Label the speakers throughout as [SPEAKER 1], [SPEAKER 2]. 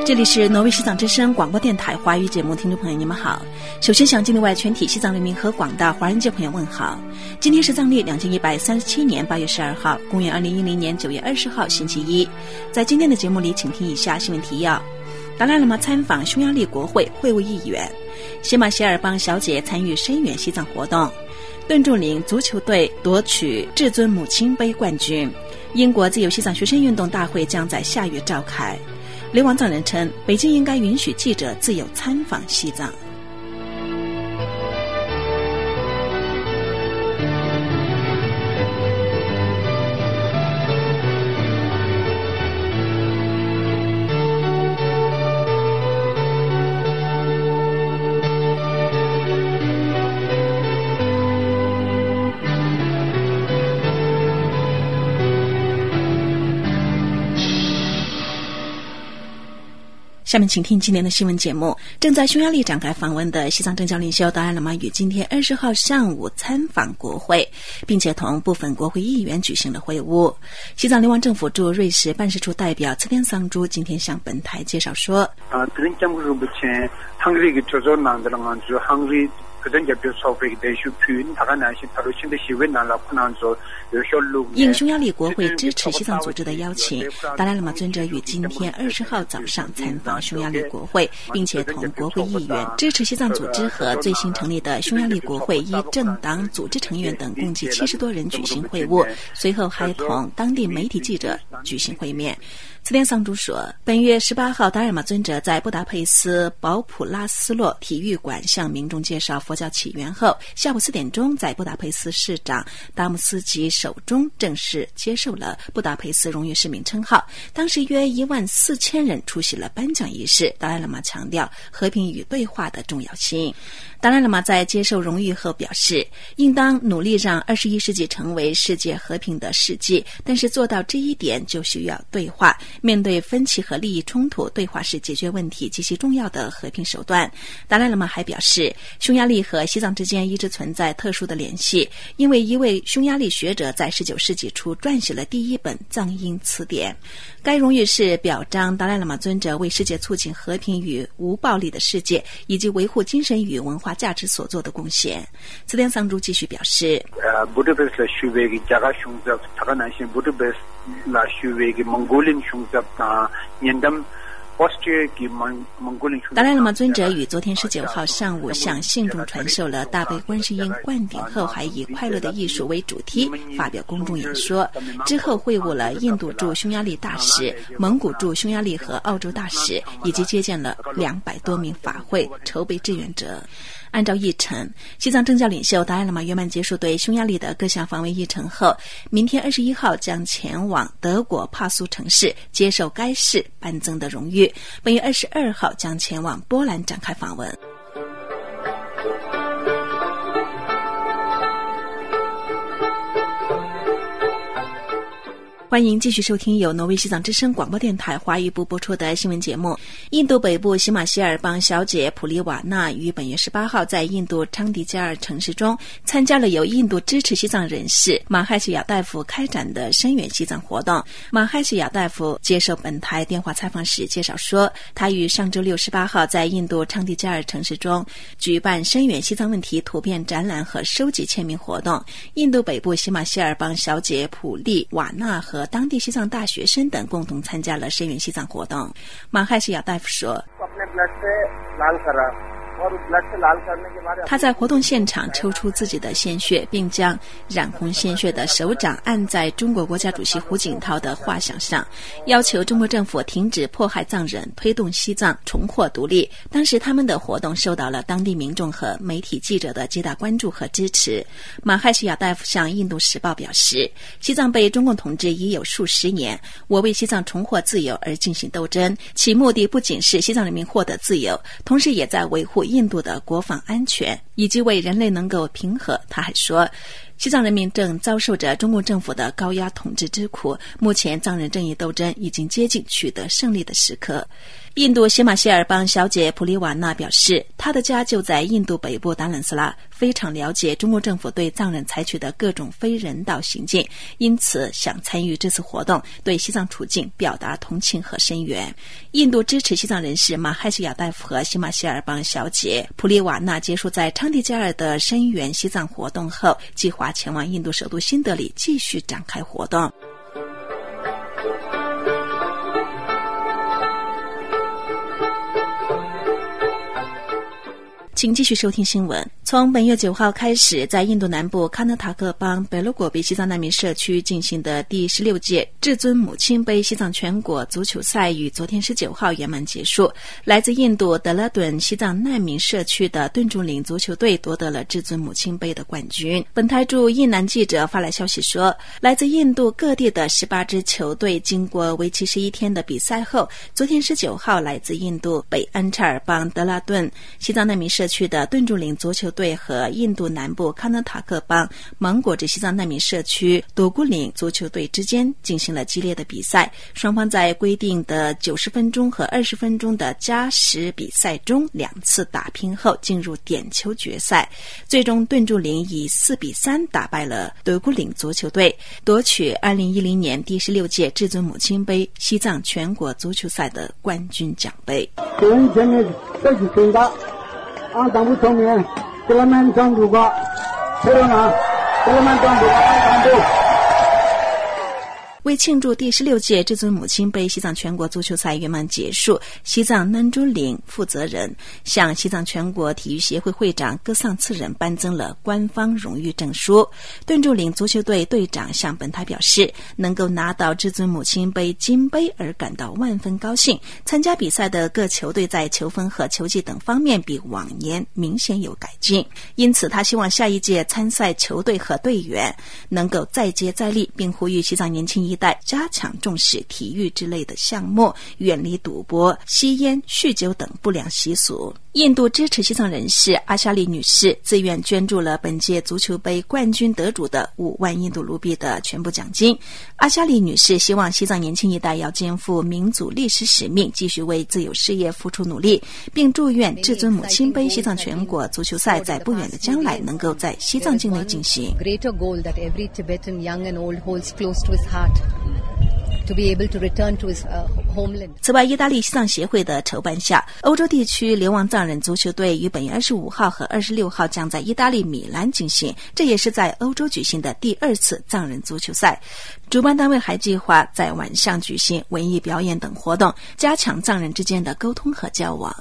[SPEAKER 1] 这里是挪威西藏之声广播电台华语节目，听众朋友你们好。首先向境内外全体西藏人民和广大华人界朋友问好。今天是藏历2137年8月12号，公元2010年9月20号星期一。在今天的节目里，请听以下新闻提要。达赖喇嘛参访匈牙利国会，会晤议员。喜马歇尔邦小姐参与声援西藏活动。顿柱岭足球队夺取至尊母亲杯冠军。英国自由西藏学生运动大会将在下月召开。流亡藏人称，北京应该允许记者自由参访西藏。下面请听今天的新闻节目。正在匈牙利展开访问的西藏政教领袖达赖喇嘛与今天20号上午参访国会，并且同部分国会议员举行了会晤。西藏流亡政府驻瑞士办事处代表茨田桑珠今天向本台介绍说，应匈牙利国会支持西藏组织的邀请，达赖喇嘛尊者于今天20号早上参访匈牙利国会，并且同国会议员、支持西藏组织和最新成立的匈牙利国会一政党组织成员等共计70多人举行会晤，随后还同当地媒体记者举行会面。茨田桑珠说，本月18号达赖喇嘛尊者在布达佩斯保普拉斯洛体育馆向民众介绍佛教起源后，下午4点钟在布达佩斯市长达姆斯吉手中正式接受了布达佩斯荣誉市民称号。当时约14000人出席了颁奖仪式。达赖喇嘛强调和平与对话的重要性。达赖喇嘛在接受荣誉后表示，应当努力让21世纪成为世界和平的世纪，但是做到这一点就需要对话。面对分歧和利益冲突，对话是解决问题极其重要的和平手段。达赖喇嘛还表示，匈牙利和西藏之间一直存在特殊的联系，因为一位匈牙利学者在19世纪初撰写了第一本藏音词典。该荣誉是表彰达赖喇嘛尊者为世界促进和平与无暴力的世界以及维护精神与文化价值所做的贡献。茨田桑珠继续表示，达赖喇嘛尊者于昨天19号上午向信众传授了大悲观世音灌顶后，还以快乐的艺术为主题发表公众演说。之后会晤了印度驻匈牙利大使、蒙古驻匈牙利和澳洲大使，以及接见了200多名法会筹备志愿者。按照议程，西藏政教领袖达赖喇嘛圆满结束对匈牙利的各项访问议程后，明天21号将前往德国帕苏城市接受该市颁赠的荣誉，本月22号将前往波兰展开访问。欢迎继续收听由挪威西藏之声广播电台华语部播出的新闻节目。印度北部喜马歇尔邦小姐普利瓦纳于本月18号在印度昌迪加尔城市中参加了由印度支持西藏人士马亥西亚大夫开展的声援西藏活动。马亥西亚大夫接受本台电话采访时介绍说，他于上周6 18号在印度昌迪加尔城市中举办声援西藏问题图片展览和收集签名活动。印度北部喜马歇尔邦小姐普利瓦纳和当地西藏大学生等共同参加了声援西藏活动。马亥西亚大夫说，他在活动现场抽出自己的鲜血，并将染红鲜血的手掌按在中国国家主席胡锦涛的画像上，要求中国政府停止迫害藏人，推动西藏重获独立。当时他们的活动受到了当地民众和媒体记者的极大关注和支持。马亥西亚大夫向印度时报表示，西藏被中共统治已有数十年，我为西藏重获自由而进行斗争，其目的不仅是西藏人民获得自由，同时也在维护印度的国防安全以及为人类能够平和。他还说，西藏人民正遭受着中共政府的高压统治之苦，目前藏人正义斗争已经接近取得胜利的时刻。 印度喜马歇尔邦小姐普利瓦纳表示，她的家就在印度北部达兰斯拉，非常了解中国政府对藏人采取的各种非人道行径，因此想参与这次活动，对西藏处境表达同情和声援。印度支持西藏人士马海西亚代夫和喜马歇尔邦小姐普利瓦纳结束在昌迪加尔的声援西藏活动后，计划前往印度首都新德里继续展开活动。请继续收听新闻。从本月9号开始，在印度南部喀纳塔克邦北罗果比西藏难民社区进行的第16届至尊母亲杯西藏全国足球赛于昨天19号圆满结束。来自印度德拉顿西藏难民社区的顿珠岭足球队夺得了至尊母亲杯的冠军。本台驻印南记者发来消息说，来自印度各地的18支球队经过为期11天的比赛后，昨天19号来自印度北安察尔邦德拉顿西藏难民社区的顿珠岭足球队和印度南部喀纳塔克邦芒果之西藏难民社区多古岭足球队之间进行了激烈的比赛，双方在规定的90分钟和20分钟的加时比赛中2次打拼后进入点球决赛，最终顿珠岭以4-3打败了多古岭足球队，夺取2010年第16届至尊母亲杯西藏全国足球赛的冠军奖杯。
[SPEAKER 2] 当不聪明，给他们装住过，知道吗？给他们装住过。
[SPEAKER 1] 为庆祝第16届至尊母亲杯西藏全国足球赛圆满结束，西藏南珠岭负责人向西藏全国体育协会会长格桑次仁颁赠了官方荣誉证书。顿珠岭足球队队长向本台表示，能够拿到至尊母亲杯金杯而感到万分高兴。参加比赛的各球队在球风和球技等方面比往年明显有改进，因此他希望下一届参赛球队和队员能够再接再厉，并呼吁西藏年轻一代加强重视体育之类的项目，远离赌博、吸烟、酗酒等不良习俗。印度支持西藏人士阿夏利女士自愿捐助了本届足球杯冠军得主的5万印度卢比的全部奖金。阿夏利女士希望西藏年轻一代要肩负民族历史使命，继续为自由事业付出努力，并祝愿至尊母亲杯西藏全国足球赛在不远的将来能够在西藏境内进行。
[SPEAKER 3] To be able to return to his homeland.
[SPEAKER 1] 此外，意大利西藏协会的筹办下，欧洲地区流亡藏人足球队于本月25号和26号将在意大利米兰进行，这也是在欧洲举行的第2次藏人足球赛。主办单位还计划在晚上举行文艺表演等活动，加强藏人之间的沟通和交往。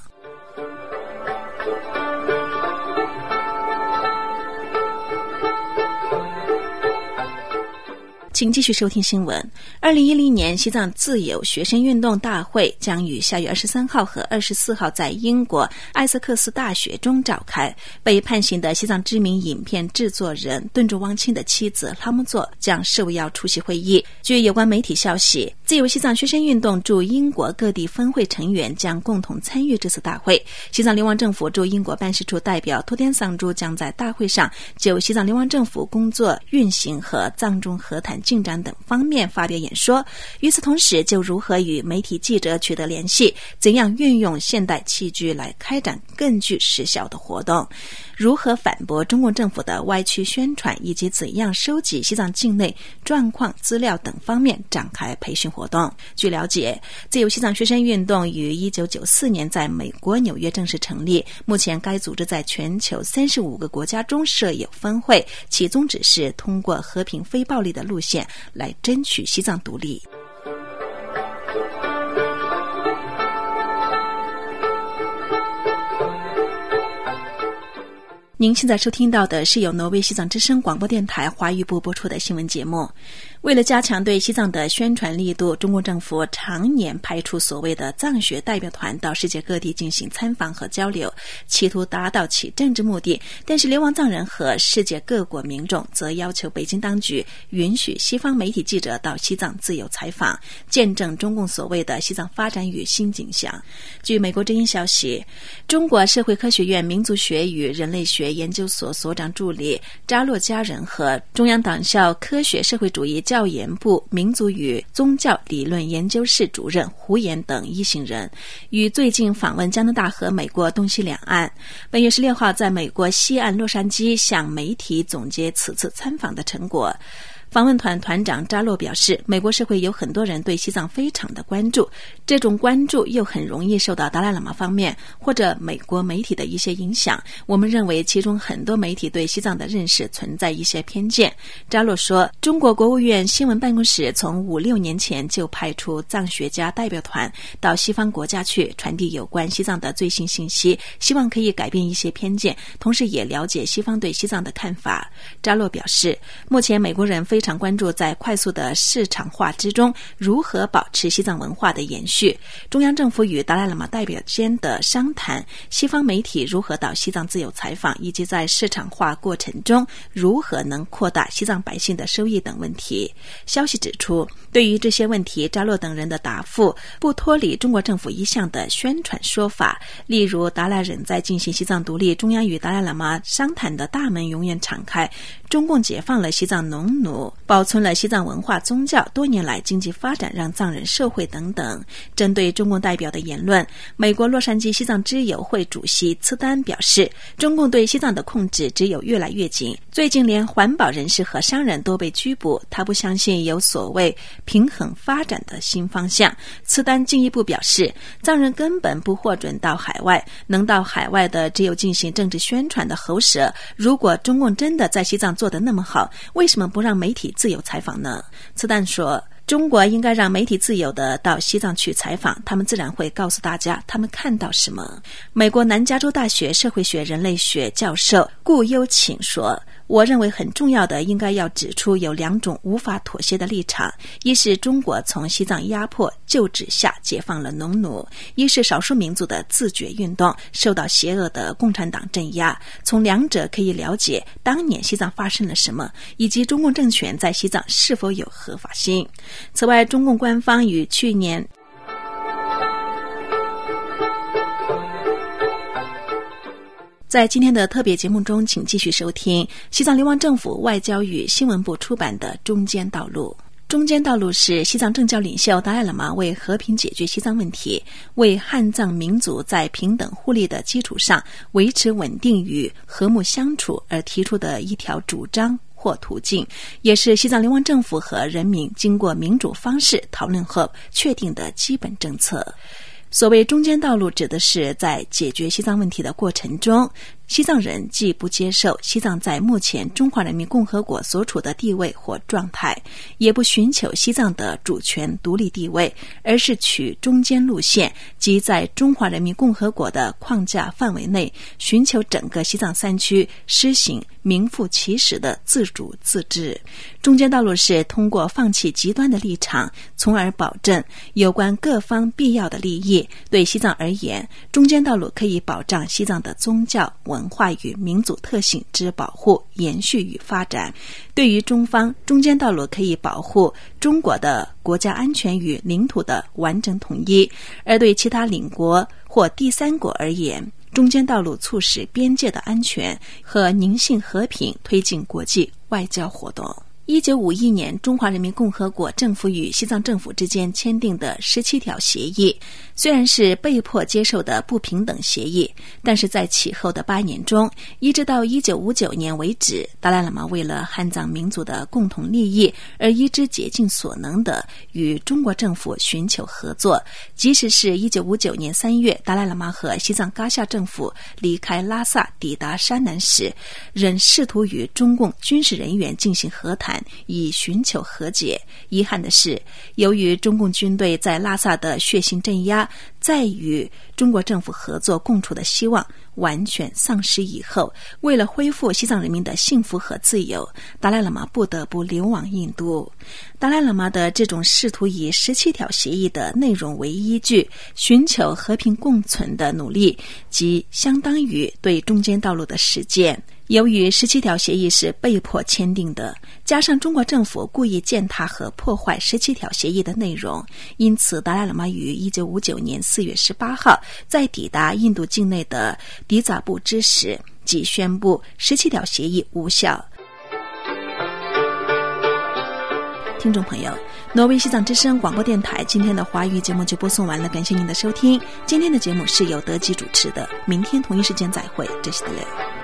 [SPEAKER 1] 请继续收听新闻。2010年西藏自由学生运动大会将于下月23号和24号在英国艾瑟克斯大学中召开。被判刑的西藏知名影片制作人顿珠汪清的妻子拉木佐将受邀出席会议。据有关媒体消息，自由西藏学生运动驻英国各地分会成员将共同参与这次大会。西藏流亡政府驻英国办事处代表托天桑珠将在大会上就西藏流亡政府工作运行和藏中和谈进展等方面发表演说。与此同时，就如何与媒体记者取得联系，怎样运用现代器具来开展更具实效的活动，如何反驳中共政府的歪曲宣传，以及怎样收集西藏境内状况资料等方面展开培训活动。据了解，自由西藏学生运动于1994年在美国纽约正式成立，目前该组织在全球35个国家中设有分会，其宗旨是通过和平非暴力的路线来争取西藏独立。您现在收听到的是由挪威西藏之声广播电台华语部播出的新闻节目。为了加强对西藏的宣传力度，中国政府常年派出所谓的藏学代表团到世界各地进行参访和交流，企图达到其政治目的。但是流亡藏人和世界各国民众则要求北京当局允许西方媒体记者到西藏自由采访，见证中共所谓的西藏发展与新景象。据美国之音消息，中国社会科学院民族学与人类学研究所所长助理扎洛加人和中央党校科学社会主义教教研部民族与宗教理论研究室主任胡言等一行人，与最近访问加拿大和美国东西两岸。本月16号在美国西岸洛杉矶向媒体总结此次参访的成果。访问团团长扎洛表示，美国社会有很多人对西藏非常的关注，这种关注又很容易受到达赖喇嘛方面或者美国媒体的一些影响。我们认为其中很多媒体对西藏的认识存在一些偏见。扎洛说，中国国务院新闻办公室从5-6年前就派出藏学家代表团到西方国家去传递有关西藏的最新信息，希望可以改变一些偏见，同时也了解西方对西藏的看法。扎洛表示，目前美国人非常关注在快速的市场化之中如何保持西藏文化的延续。中央政府与达赖喇嘛代表间的商谈，西方媒体如何到西藏自由采访，以及在市场化过程中如何能扩大西藏百姓的收益等问题。消息指出，对于这些问题，扎洛等人的答复不脱离中国政府一向的宣传说法，例如达赖仍在进行西藏独立，中央与达赖喇嘛商谈的大门永远敞开，中共解放了西藏农奴，保存了西藏文化宗教，多年来经济发展让藏人社会等等。针对中共代表的言论，美国洛杉矶西藏支友会主席茨丹表示，中共对西藏的控制只有越来越紧，最近连环保人士和商人都被拘捕，他不相信有所谓平衡发展的新方向。茨丹进一步表示，藏人根本不获准到海外，能到海外的只有进行政治宣传的喉舌。如果中共真的在西藏做得那么好，为什么不让媒体自由采访呢？茨丹说，中国应该让媒体自由地到西藏去采访，他们自然会告诉大家他们看到什么。美国南加州大学社会学人类学教授顾优请说，我认为很重要的应该要指出有2种无法妥协的立场，一是中国从西藏压迫旧制下解放了农奴，一是少数民族的自觉运动受到邪恶的共产党镇压。从2者可以了解当年西藏发生了什么，以及中共政权在西藏是否有合法性。此外，中共官方于去年在今天的特别节目中，请继续收听西藏流亡政府外交与新闻部出版的《中间道路》。中间道路是西藏政教领袖达赖喇嘛为和平解决西藏问题，为汉藏民族在平等互利的基础上维持稳定与和睦相处而提出的一条主张或途径，也是西藏流亡政府和人民经过民主方式讨论后确定的基本政策。所谓中间道路，指的是在解决西藏问题的过程中，西藏人既不接受西藏在目前中华人民共和国所处的地位或状态，也不寻求西藏的主权独立地位，而是取中间路线，即在中华人民共和国的框架范围内，寻求整个西藏3区施行名副其实的自主自治。中间道路是通过放弃极端的立场，从而保证有关各方必要的利益。对西藏而言，中间道路可以保障西藏的宗教、文化与民族特性之保护、延续与发展。对于中方，中间道路可以保护中国的国家安全与领土的完整统一，而对其他邻国或第三国而言，中间道路促使边界的安全和宁静和平，推进国际外交活动。1951年，中华人民共和国政府与西藏政府之间签订的17条协议，虽然是被迫接受的不平等协议，但是在其后的8年中，一直到1959年为止，达赖喇嘛为了汉藏民族的共同利益而一直竭尽所能的与中国政府寻求合作。即使是1959年3月，达赖喇嘛和西藏噶夏政府离开拉萨抵达山南时，仍试图与中共军事人员进行和谈，以寻求和解。遗憾的是，由于中共军队在拉萨的血腥镇压，在与中国政府合作共处的希望完全丧失以后，为了恢复西藏人民的幸福和自由，达赖喇嘛不得不流亡印度。达赖喇嘛的这种试图以17条协议的内容为依据，寻求和平共存的努力，即相当于对中间道路的实践。由于17条协议是被迫签订的，加上中国政府故意践踏和破坏17条协议的内容，因此达赖喇嘛于1959年4月18号在抵达印度境内的迪扎布之时，即宣布17条协议无效。 听众朋友，挪威西藏之声广播电台今天的华语节目就播送完了，感谢您的收听。今天的节目是由德基主持的，明天同一时间再会，这是的嘞。